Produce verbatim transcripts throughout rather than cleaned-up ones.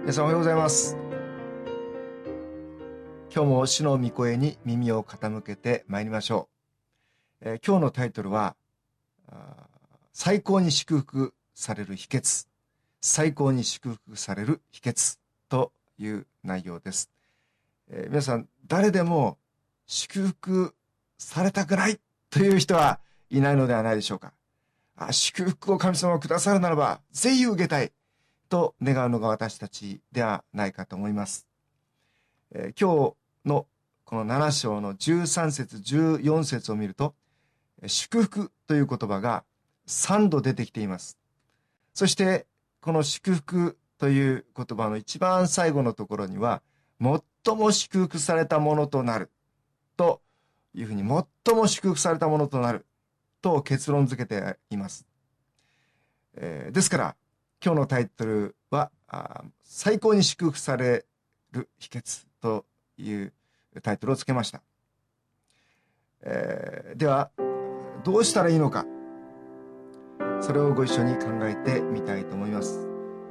皆さんおはようございます。今日も主の御声に耳を傾けてまいりましょう。えー、今日のタイトルは最高に祝福される秘訣、最高に祝福される秘訣という内容です。えー、皆さん誰でも祝福されたくないという人はいないのではないでしょうか。あ、祝福を神様がくださるならばぜひ受けたいと願うのが私たちではないかと思います。えー、今日のこのなな章のじゅうさん節じゅうよん節を見ると、祝福という言葉がさんど出てきています。そしてこの祝福という言葉の一番最後のところには、最も祝福されたものとなるというふうに、最も祝福されたものとなると結論付けています。えー、ですから今日のタイトルは最高に祝福される秘訣というタイトルをつけました。えー、ではどうしたらいいのか、それをご一緒に考えてみたいと思います。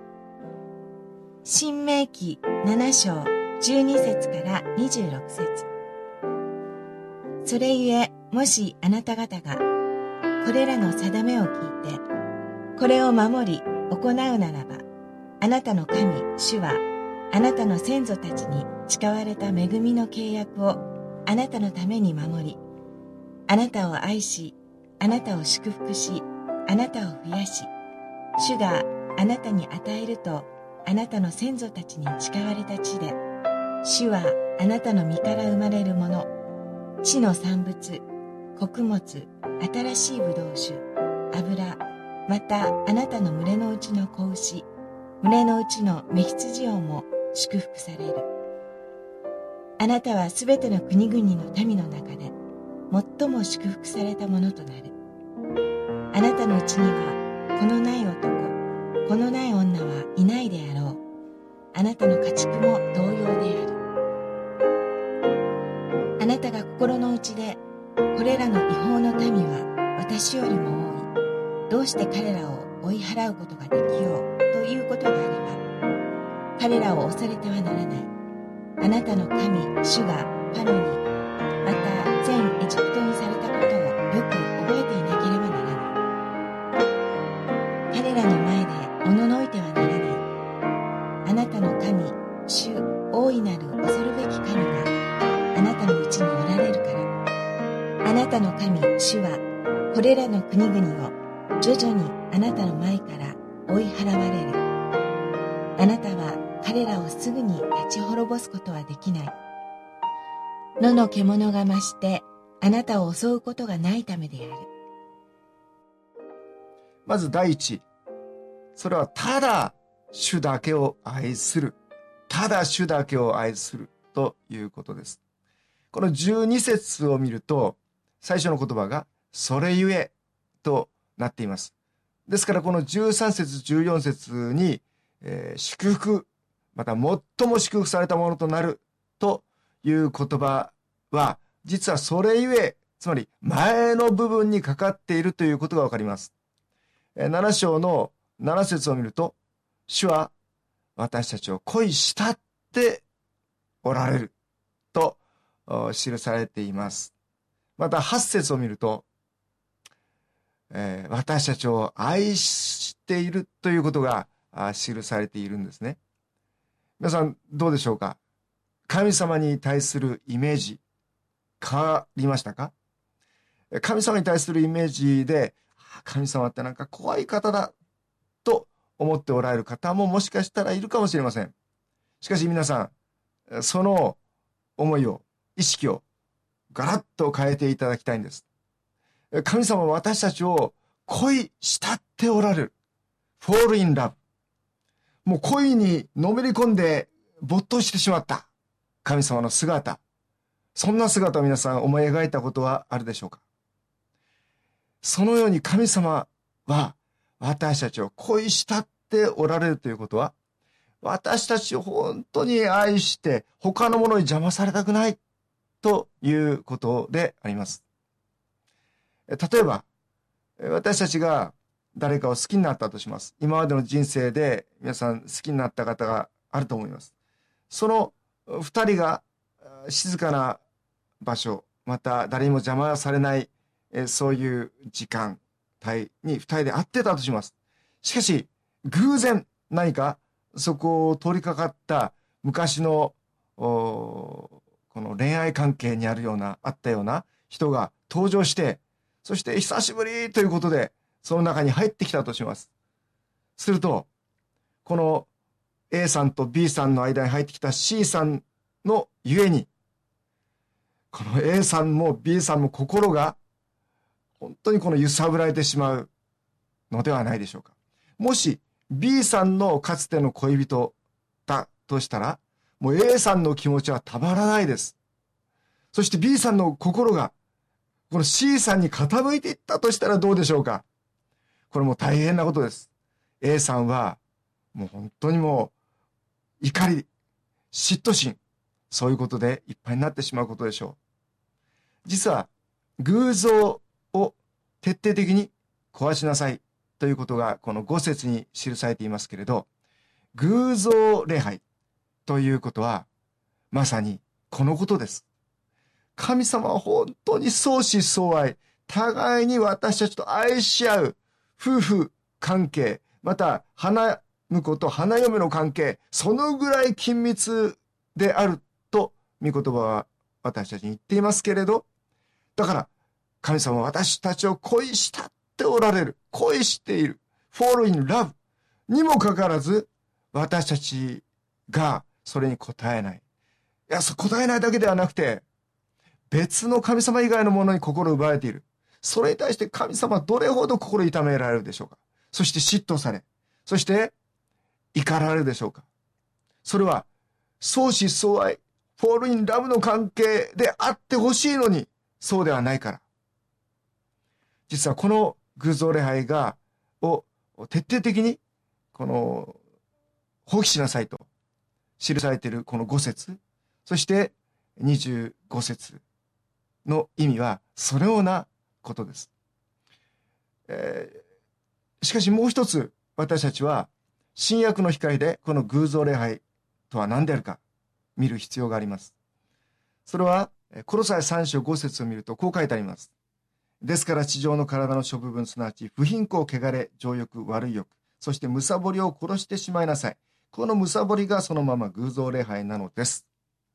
申命記なな章じゅうに節からにじゅうろく節。それゆえ、もしあなた方がこれらの定めを聞いてこれを守り行うならば、あなたの神主はあなたの先祖たちに誓われた恵みの契約をあなたのために守り、あなたを愛し、あなたを祝福し、あなたを増やし、主があなたに与えるとあなたの先祖たちに誓われた地で、主はあなたの身から生まれるもの、地の産物、穀物、新しいブドウ酒、油、またあなたの群れのうちの子牛、群れのうちの雌羊をも祝福される。あなたはすべての国々の民の中で最も祝福されたものとなる。あなたのうちには子のない男、子のない女はいないであろう。あなたの家畜も同様である。あなたが心の内で、これらの違法の民は私よりも多い。どうして彼らを追い払うことができようということがあれば、彼らを恐れてはならない。あなたの神主がパロに、また全エジプトにされたことをよく覚えていなければならない。彼らの前でおののいてはならない。あなたの神主大いなる恐るべき神があなたのうちにおられるから。あなたの神主はこれらの国々を徐々にあなたの前から追い払われる。あなたは彼らをすぐに立ち滅ぼすことはできない。野の獣が増してあなたを襲うことがないためである。 まず第一、それはただ主だけを愛する、ただ主だけを愛するということです。このじゅうに節を見ると、最初の言葉がそれゆえとなっています。ですからこのじゅうさん節じゅうよん節に、えー、祝福、また最も祝福されたものとなるという言葉は、実はそれゆえ、つまり前の部分にかかっているということがわかります。えー、なな章のなな節を見ると、主は私たちを恋したっておられると記されています。またはち節を見ると、えー、私たちを愛しているということが記されているんですね。皆さんどうでしょうか。神様に対するイメージ変わりましたか。神様に対するイメージで、神様ってなんか怖い方だと思っておられる方ももしかしたらいるかもしれません。しかし皆さん、その思いを、意識をガラッと変えていただきたいんです。神様は私たちを恋したっておられる。fall in love。もう恋にのめり込んで没頭してしまった神様の姿。そんな姿を皆さん思い描いたことはあるでしょうか。そのように神様は私たちを恋したっておられるということは、私たちを本当に愛して他のものに邪魔されたくないということであります。例えば、私たちが誰かを好きになったとします。今までの人生で皆さん好きになった方があると思います。その二人が静かな場所、また誰にも邪魔されない、えそういう時間帯に二人で会ってたとします。しかし、偶然何かそこを通りかかった昔のこの恋愛関係にあるような、あったような人が登場して、そして久しぶりということで、その中に入ってきたとします。すると、この A さんと B さんの間に入ってきた C さんのゆえに、この A さんも B さんも心が本当にこの揺さぶられてしまうのではないでしょうか。もし B さんのかつての恋人だとしたら、もう A さんの気持ちはたまらないです。そして B さんの心がこの C さんに傾いていったとしたらどうでしょうか。これも大変なことです。A さんはもう本当にもう怒り、嫉妬心、そういうことでいっぱいになってしまうことでしょう。実は偶像を徹底的に壊しなさいということがこのご節に記されていますけれど、偶像礼拝ということはまさにこのことです。神様は本当に相思相愛、互いに私たちと愛し合う夫婦関係、また花婿と花嫁の関係、そのぐらい緊密であると御言葉は私たちに言っていますけれど、だから神様は私たちを恋したっておられる、恋している、fall in love にもかかわらず私たちがそれに応えない。いや、応えないだけではなくて、別の神様以外のものに心を奪われている。それに対して神様はどれほど心痛められるでしょうか。そして嫉妬され、そして怒られるでしょうか。それは相思相愛、フォールインラブの関係であってほしいのに、そうではないから。実はこの偶像礼拝がを徹底的にこの放棄しなさいと記されているこのご節、そしてにじゅうご節の意味はそのようなことです。えー、しかしもう一つ私たちは新約の光でこの偶像礼拝とは何であるか見る必要があります。それはコロサイさん章ご節を見るとこう書いてあります。ですから地上の体の諸部分、すなわち不貧困、汚れ、情欲、悪い欲、そしてむさぼりを殺してしまいなさい。このむさぼりがそのまま偶像礼拝なのです。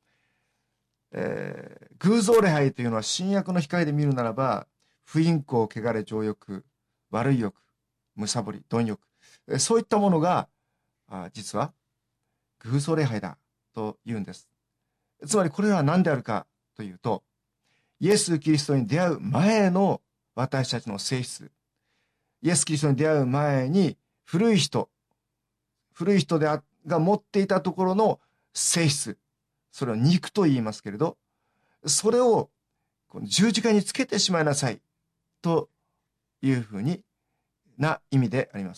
えー、偶像礼拝というのは新約の光で見るならば、不貧困、汚れ、情欲、悪い欲、むさぼり、貪欲、そういったものがあ実は偶像礼拝だと言うんです。つまりこれは何であるかというと、イエス・キリストに出会う前の私たちの性質、イエス・キリストに出会う前に古い人、古い人であが持っていたところの性質、それを肉と言いますけれど、それをこの十字架につけてしまいなさいというふうにな意味であります。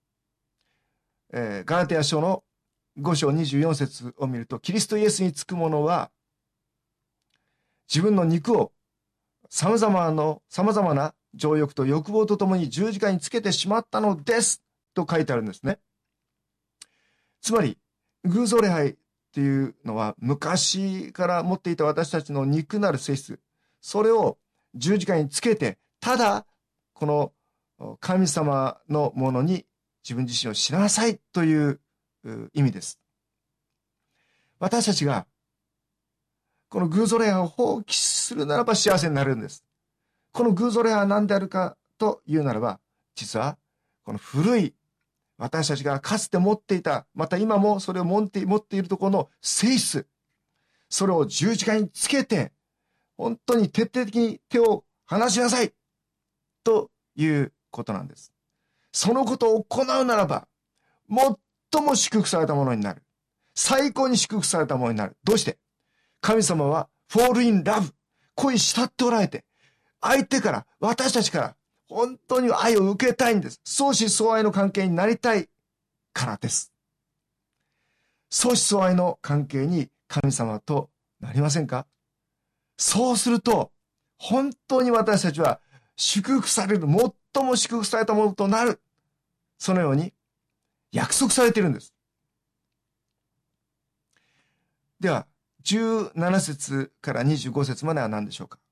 えー、ガラテヤ書のご章にじゅうよん節を見ると、キリストイエスにつく者は自分の肉を様々な様々な情欲と欲望とともに十字架につけてしまったのですと書いてあるんですね。つまり偶像礼拝っていうのは昔から持っていた私たちの肉なる性質、それを十字架につけて、ただこの神様のものに自分自身を知らなさいという意味です。私たちがこの偶像礼拝を放棄するならば幸せになるんです。この偶像礼拝は何であるかというならば、実はこの古い私たちがかつて持っていた、また今もそれを持って持っているところの性質、それを十字架につけて、本当に徹底的に手を離しなさいということなんです。そのことを行うならば、最も祝福されたものになる。最高に祝福されたものになる。どうして？神様は fall in love、 恋したっておられて、相手から、私たちから本当に愛を受けたいんです。相思相愛の関係になりたいからです。相思相愛の関係に神様となりませんか？そうすると本当に私たちは祝福される、最も祝福されたものとなる、そのように約束されているんです。 では、じゅうなな節からにじゅうご節までは何でしょうか。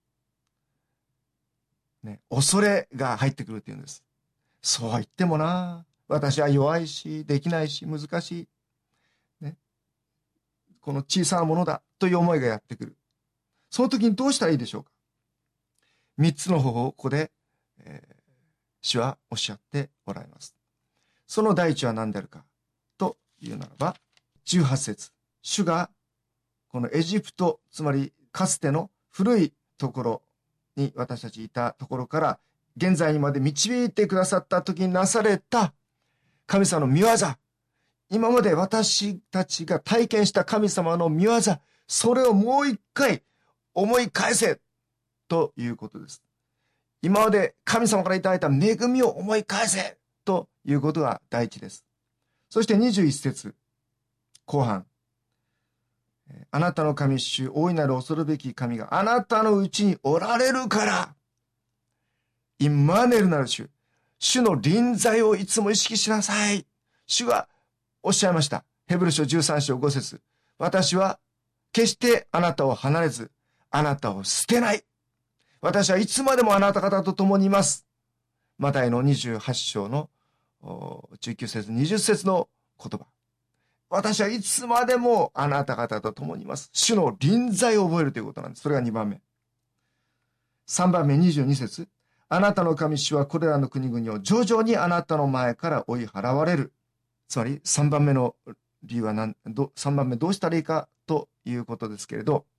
ね、恐れが入ってくるっていうんです。そうは言ってもな、私は弱いし、できないし、難しい。ね、この小さなものだという思いがやってくる。その時にどうしたらいいでしょうか。三つの方法をここで、えー、主はおっしゃっておられます。その第一は何であるかというならば、じゅうはち節。主がこのエジプト、つまりかつての古いところに私たちいたところから現在にまで導いてくださった時になされた神様の御業、今まで私たちが体験した神様の御業、それをもう一回思い返せということです。今まで神様からいただいた恵みを思い返せということが第一です。そしてにじゅういち節後半、あなたの神主、大いなる恐るべき神があなたのうちにおられるから、インマネルなる主、主の臨在をいつも意識しなさい。主がおっしゃいました。ヘブル書じゅうさん章ご節。私は決してあなたを離れず、あなたを捨てない。私はいつまでもあなた方と共にいます。マタイのにじゅうはち章のじゅうきゅう節、にじゅう節の言葉。私はいつまでもあなた方と共にいます。主の臨在を覚えるということなんです。それがにばんめ。さんばんめにじゅうに節。あなたの神主はこれらの国々を徐々にあなたの前から追い払われる。つまりさんばんめの理由は何、さんばんめどうしたらいいかということですけれど、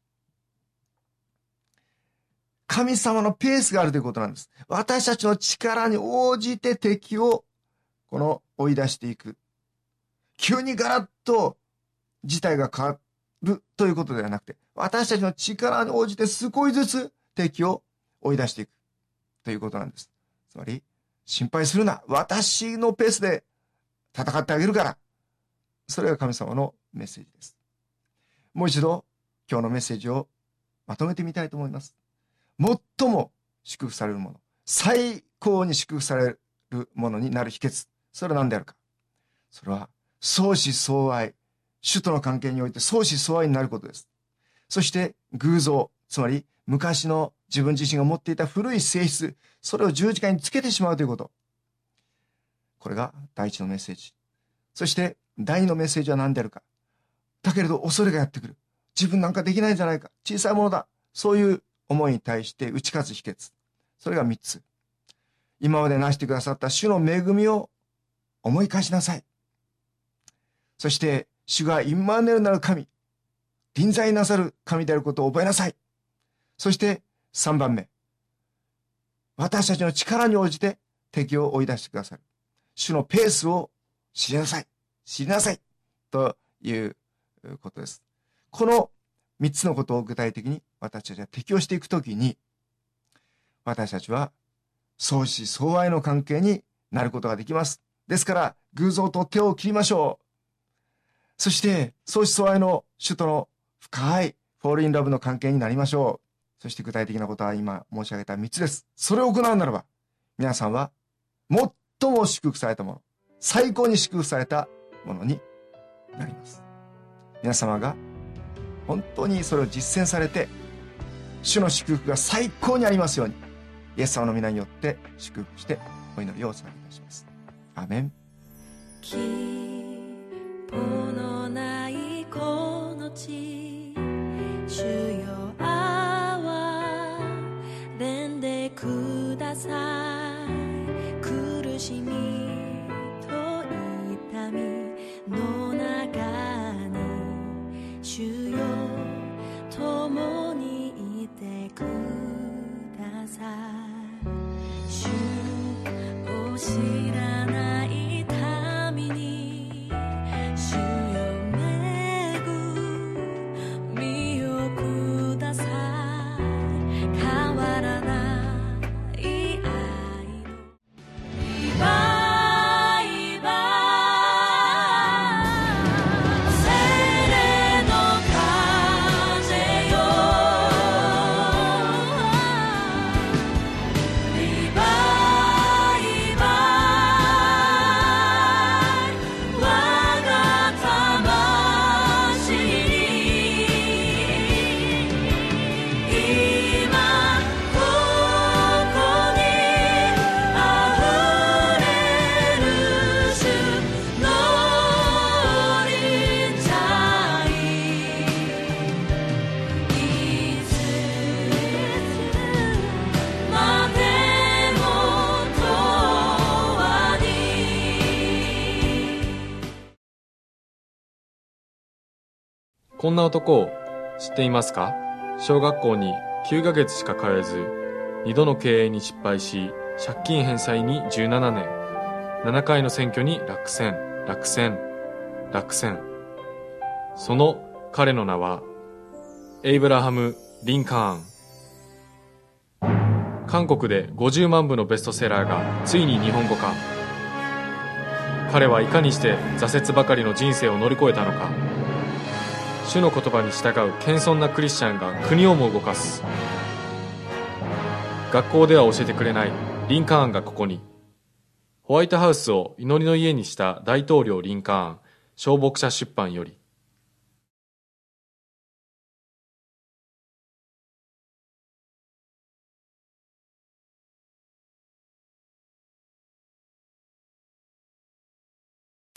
神様のペースがあるということなんです。私たちの力に応じて敵をこの追い出していく。急にガラッと事態が変わるということではなくて、私たちの力に応じて少しずつ敵を追い出していくということなんです。つまり、心配するな。私のペースで戦ってあげるから。それが神様のメッセージです。もう一度、今日のメッセージをまとめてみたいと思います。最も祝福されるもの、最高に祝福されるものになる秘訣、それは何であるか。それは相思相愛、主との関係において相思相愛になることです。そして偶像、つまり昔の自分自身が持っていた古い性質、それを十字架につけてしまうということ。これが第一のメッセージ。そして第二のメッセージは何であるか。だけれど恐れがやってくる。自分なんかできないんじゃないか。小さいものだ。そういう思いに対して打ち勝つ秘訣。それが三つ。今までなしてくださった主の恵みを思い返しなさい。そして主がインマヌエルなる神、臨在なさる神であることを覚えなさい。そして三番目、私たちの力に応じて敵を追い出してくださる主のペースを知りなさい知りなさいということです。この三つのことを具体的に私たちは適応していくときに、私たちは相思相愛の関係になることができます。ですから偶像と手を切りましょう。そして相思相愛の主との深いフォールインラブの関係になりましょう。そして具体的なことは今申し上げた三つです。それを行うならば、皆さんは最も祝福されたもの、最高に祝福されたものになります。皆様が本当にそれを実践されて、主の祝福が最高にありますように、イエス様の皆によって祝福してお祈りをお捧げいたします。アーメン。 希望のないこの地、主よ憐れんでください。苦しみと痛みの中に主よ共にいてください。主を知らない民にこんな男を知っていますか？小学校にきゅうかげつしか通えず、にどの経営に失敗し、借金返済にじゅうななねん、ななかいの選挙に落選、落選、落選。その彼の名は、エイブラハム・リンカーン。韓国でごじゅうまんぶのベストセラーがついに日本語化。彼はいかにして挫折ばかりの人生を乗り越えたのか。主の言葉に従う謙遜なクリスチャンが国をも動かす。学校では教えてくれないリンカーンがここに。ホワイトハウスを祈りの家にした大統領リンカーン、小牧者出版より。